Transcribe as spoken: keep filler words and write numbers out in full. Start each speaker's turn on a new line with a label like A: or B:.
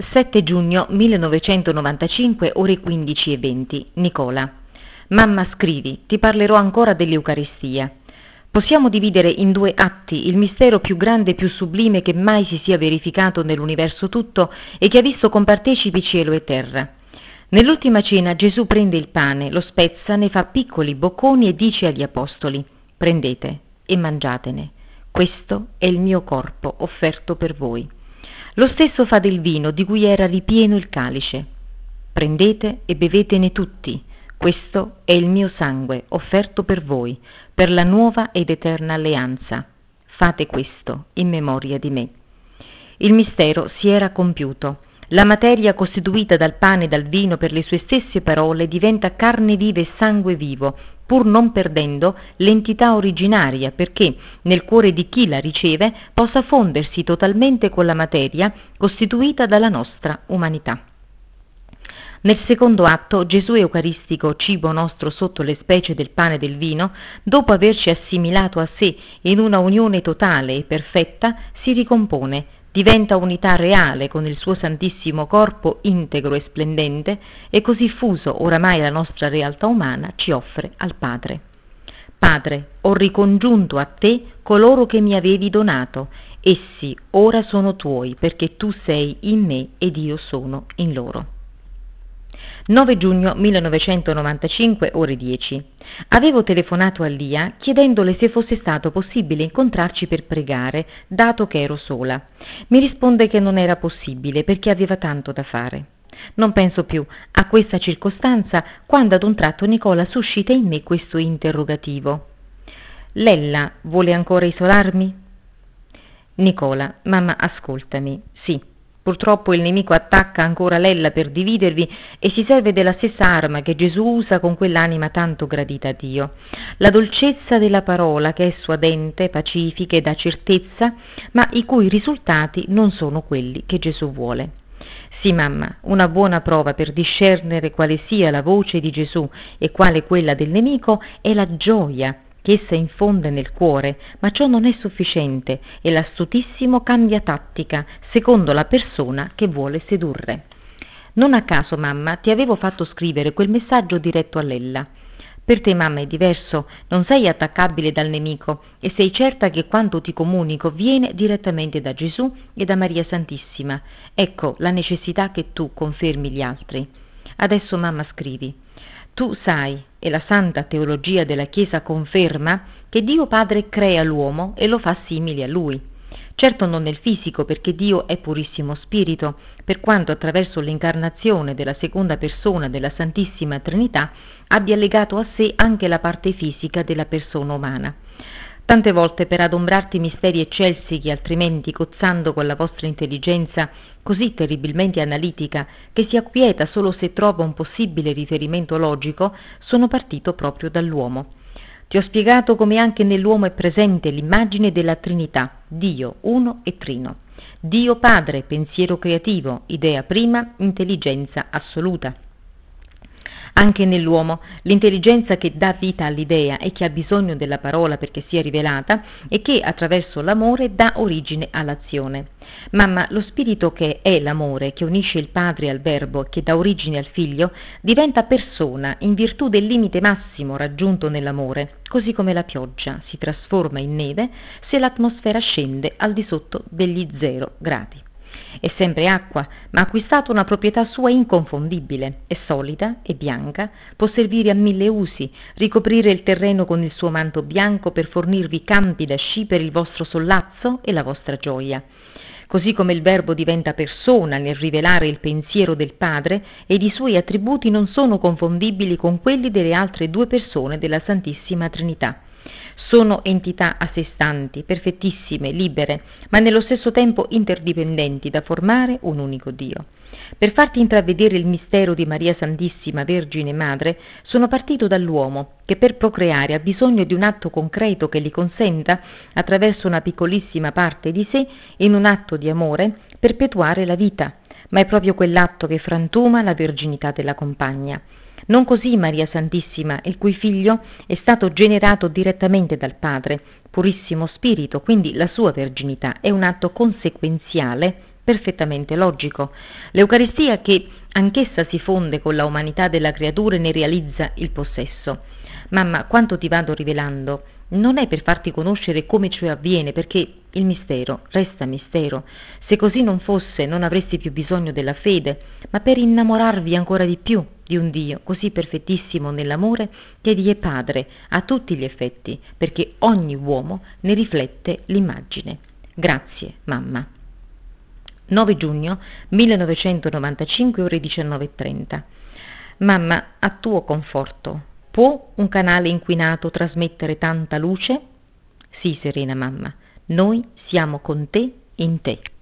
A: sette giugno millenovecentonovantacinque, ore quindici e venti. Nicola. Mamma, scrivi, ti parlerò ancora dell'Eucaristia. Possiamo dividere in due atti il mistero più grande e più sublime che mai si sia verificato nell'universo tutto e che ha visto compartecipi cielo e terra. Nell'ultima cena Gesù prende il pane, lo spezza, ne fa piccoli bocconi e dice agli apostoli: prendete e mangiatene, questo è il mio corpo offerto per voi. Lo stesso fa del vino di cui era ripieno il calice. Prendete e bevetene tutti, questo è il mio sangue offerto per voi, per la nuova ed eterna alleanza. Fate questo in memoria di me. Il mistero si era compiuto. La materia costituita dal pane e dal vino per le sue stesse parole diventa carne viva e sangue vivo, pur non perdendo l'entità originaria, perché nel cuore di chi la riceve possa fondersi totalmente con la materia costituita dalla nostra umanità. Nel secondo atto, Gesù Eucaristico, cibo nostro sotto le specie del pane e del vino, dopo averci assimilato a sé in una unione totale e perfetta, si ricompone, diventa unità reale con il suo santissimo corpo integro e splendente, e così fuso oramai la nostra realtà umana ci offre al Padre. Padre, ho ricongiunto a te coloro che mi avevi donato, essi ora sono tuoi, perché tu sei in me ed io sono in loro. nove giugno millenovecentonovantacinque, ore dieci. Avevo telefonato a Lia chiedendole se fosse stato possibile incontrarci per pregare, dato che ero sola. Mi risponde che non era possibile perché aveva tanto da fare. Non penso più a questa circostanza quando ad un tratto Nicola suscita in me questo interrogativo. Lella vuole ancora isolarmi? Nicola, mamma, ascoltami. Sì. Purtroppo il nemico attacca ancora Lella per dividervi e si serve della stessa arma che Gesù usa con quell'anima tanto gradita a Dio. La dolcezza della parola che è suadente, pacifica e dà certezza, ma i cui risultati non sono quelli che Gesù vuole. Sì, mamma, una buona prova per discernere quale sia la voce di Gesù e quale quella del nemico è la gioia che essa infonde nel cuore, ma ciò non è sufficiente e l'astutissimo cambia tattica secondo la persona che vuole sedurre. Non a caso, mamma, ti avevo fatto scrivere quel messaggio diretto a Lella. Per te, mamma, è diverso, non sei attaccabile dal nemico e sei certa che quanto ti comunico viene direttamente da Gesù e da Maria Santissima. Ecco la necessità che tu confermi gli altri. Adesso, mamma, scrivi. Tu sai, e la santa teologia della Chiesa conferma, che Dio Padre crea l'uomo e lo fa simile a Lui. Certo non nel fisico, perché Dio è purissimo spirito, per quanto attraverso l'incarnazione della seconda persona della Santissima Trinità abbia legato a sé anche la parte fisica della persona umana. Tante volte per adombrarti misteri eccelsi che altrimenti, cozzando con la vostra intelligenza così terribilmente analitica che si acquieta solo se trova un possibile riferimento logico, sono partito proprio dall'uomo. Ti ho spiegato come anche nell'uomo è presente l'immagine della Trinità, Dio, uno e trino. Dio Padre, pensiero creativo, idea prima, intelligenza assoluta. Anche nell'uomo l'intelligenza che dà vita all'idea e che ha bisogno della parola perché sia rivelata e che attraverso l'amore dà origine all'azione. Mamma, lo spirito che è l'amore, che unisce il padre al verbo e che dà origine al figlio, diventa persona in virtù del limite massimo raggiunto nell'amore, così come la pioggia si trasforma in neve se l'atmosfera scende al di sotto degli zero gradi. È sempre acqua, ma ha acquistato una proprietà sua inconfondibile, è solida e bianca, può servire a mille usi, ricoprire il terreno con il suo manto bianco per fornirvi campi da sci per il vostro sollazzo e la vostra gioia. Così come il Verbo diventa persona nel rivelare il pensiero del Padre ed i suoi attributi non sono confondibili con quelli delle altre due persone della Santissima Trinità. Sono entità a sé stanti, perfettissime, libere, ma nello stesso tempo interdipendenti da formare un unico Dio. Per farti intravedere il mistero di Maria Santissima, Vergine Madre, sono partito dall'uomo, che per procreare ha bisogno di un atto concreto che gli consenta, attraverso una piccolissima parte di sé, in un atto di amore, perpetuare la vita, ma è proprio quell'atto che frantuma la verginità della compagna. Non così Maria Santissima, il cui figlio è stato generato direttamente dal Padre, purissimo spirito, quindi la sua verginità è un atto conseguenziale perfettamente logico. L'Eucaristia, che anch'essa si fonde con la umanità della creatura e ne realizza il possesso. Mamma, quanto ti vado rivelando non è per farti conoscere come ciò avviene, perché il mistero resta mistero. Se così non fosse, non avresti più bisogno della fede, ma per innamorarvi ancora di più di un Dio così perfettissimo nell'amore che egli è Padre a tutti gli effetti, perché ogni uomo ne riflette l'immagine. Grazie, mamma. nove giugno millenovecentonovantacinque, ore diciannove e trenta. Mamma, a tuo conforto, può un canale inquinato trasmettere tanta luce? Sì, serena mamma, noi siamo con te in te.